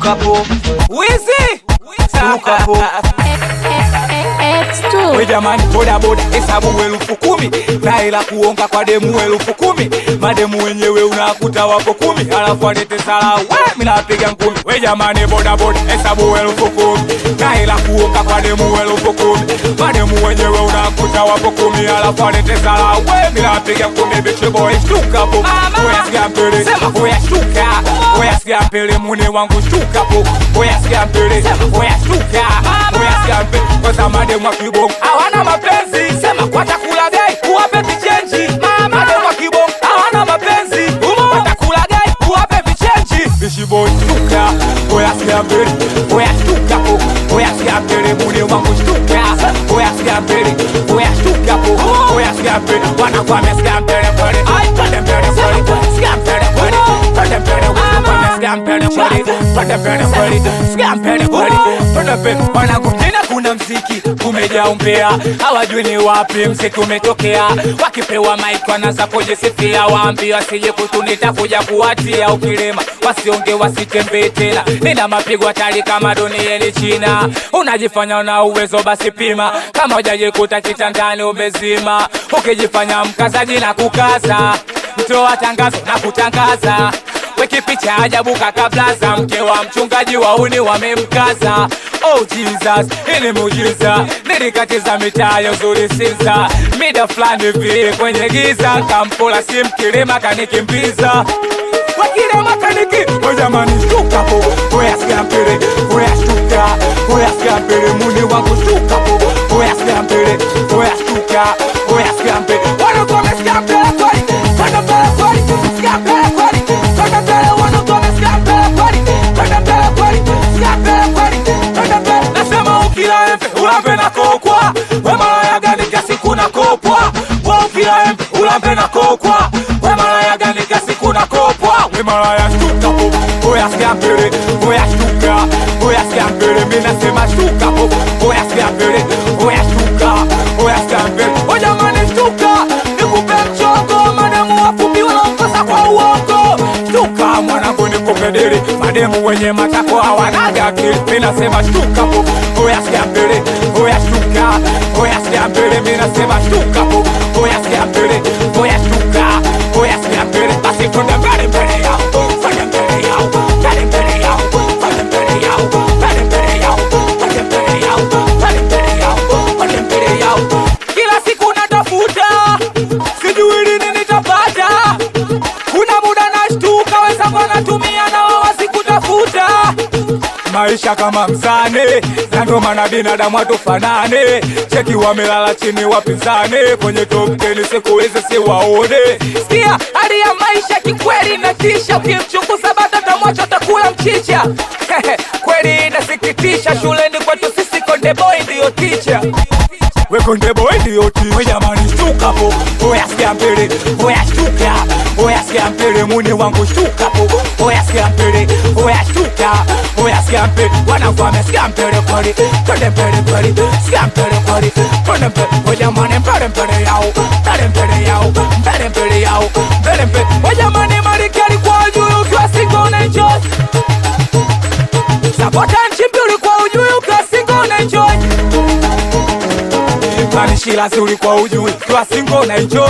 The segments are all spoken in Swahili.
Stuka po Wizi Stuka po X2 We jamani boda boda hesabu 10,000 na ila kuonga kwa demu 10,000 mademu wenyewe unakuta wapo 10 alafu anete sala we mimi napiga ngumi we jamani boda boda hesabu 10,000 na ila kuonga kwa demu 10,000 mademu wenyewe unakuta wapo 10 alafu anete sala we mimi napiga ngumi bitch boy stuka po we asigampele we stuka we asigampele mune wangu stuka po we asigampele we stuka we asigampele kwa zamani mwa kibongo hawana mapenzi sema kwa chakula gai uwape vichenji mademu wa kibongo hawana mapenzi kwa chakula gai uwape vichenji bishi boy stuka we asigampele we stuka po we asigampele mune wangu stuka we asigampele we stuka po we asigampele wana kwa mesigampele pale ai pale pale pale sigampele pale pale pale wana sigampele pale pale pale pale sigampele pale pale pale wana kutena kuna mziki kumejaa umbea hawajui ni wapi mziki umetokea wakipewa mic wanaanza kujisifia waambie wasije kutunita kuja kuwatia ukilema wasionge wasitembee tena nina mapigo hatari kama duniani China unajifanya una uwezo basi pima kama hujajikuta kitandani umezima ukijifanya mkazaji na kukaza mtoa tangazo na kutangaza weki picha ajabu kakablaza mke wa mchungaji wauni wamemkaza oh Jesus ili muujiza nilikatiza mitaa ya uzuri sinza mida fulani vile kwenye giza kampola simu kilema kanikimbiza wakilema kaniki we jamani stuka po we asigampele we astuka we asigampele muni wangu stuka po we asigampele we astuka we asigampele wanakome sigampele kwari wanapele kwari sigampele kwari wanapele wanakome sigampele kwari wanapele kwari sigampele kwari wanapele nasema ukila empe ulampe na kokwa we malaya gani kasi kuna kopwa we ukila empe ulampe na kokwa we malaya gani kasi kuna kopwa we malaya stuka po we asigampele we astuka we asigampele mina sema stuka po we asigampele we astuka we asigampele o jamani stuka nikupe mchongo mademu wafupi wanaongoza kwa uongo stuka mwanangu nikupedele mademu wenye matako hawanaga akili mina sema stuka po we asigampele we astuka we asigampele mina sema stuka po we asigampele we astuka we asigampele basi twende mbele mbele yao fanya mbele yao mbele mbele yao fanya mbele yao mbele mbele yao fanya mbele yao mbele mbele yao fanya mbele yao kila siku natafuta sijui lini nitapata kuna muda nashtuka wenzangu wanatumia na wao wasikutafuta maisha kama mzane na ndo maana binadamu hatufanane cheki wamelala chini wapinzane kwenye top 10 sikuweze siwaone sikia hali ya maisha kikweli inatisha ukimchunguza bata tamwacho atakula mchicha kweli inasikitisha shuleni kwetu sisi konde boy ndio teacher we konde boy ndio teacher we jamani stuka po we asigampele we astuka we asigampele muni wangu stuka po we asigampele we astuka we asigampele wanavua mesigampele kweli twende mbele kweli sigampele kweli twende mbele we jamani mbele mbele yao mbele mbele yao mbele mbele yao mbele mbele we jamani marikali kwa juu ukiwa single unaenjoy sapota nchimbi ulikuwa ujui ukiwa single unaenjoy kanishila si ulikuwa ujui ukiwa single unaenjoy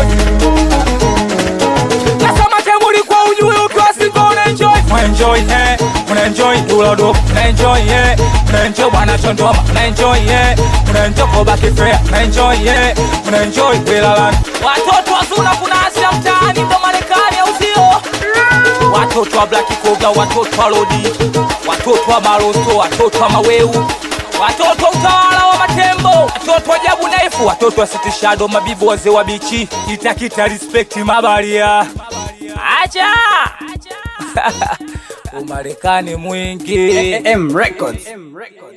nasema temu ulikuwa ujui ukiwa single unaenjoy unaenjoy unaenjoy ulodo unaenjoy unaenjoy bwana chondoma unaenjoy unaenjoy kobaki fair unaenjoy unaenjoy belalani watoto wazuna kuna Asia mtaani ndo Marekani au sio watoto wa Black Koga watoto wa Lodi watoto wa Maroto watoto wa Maweu watoto utawala wa Matembo watoto wa Jabu Naifu watoto wa City Shadow mabibu wazee wa bichi itakita respect mabaria acha Umarekani mwingi M Records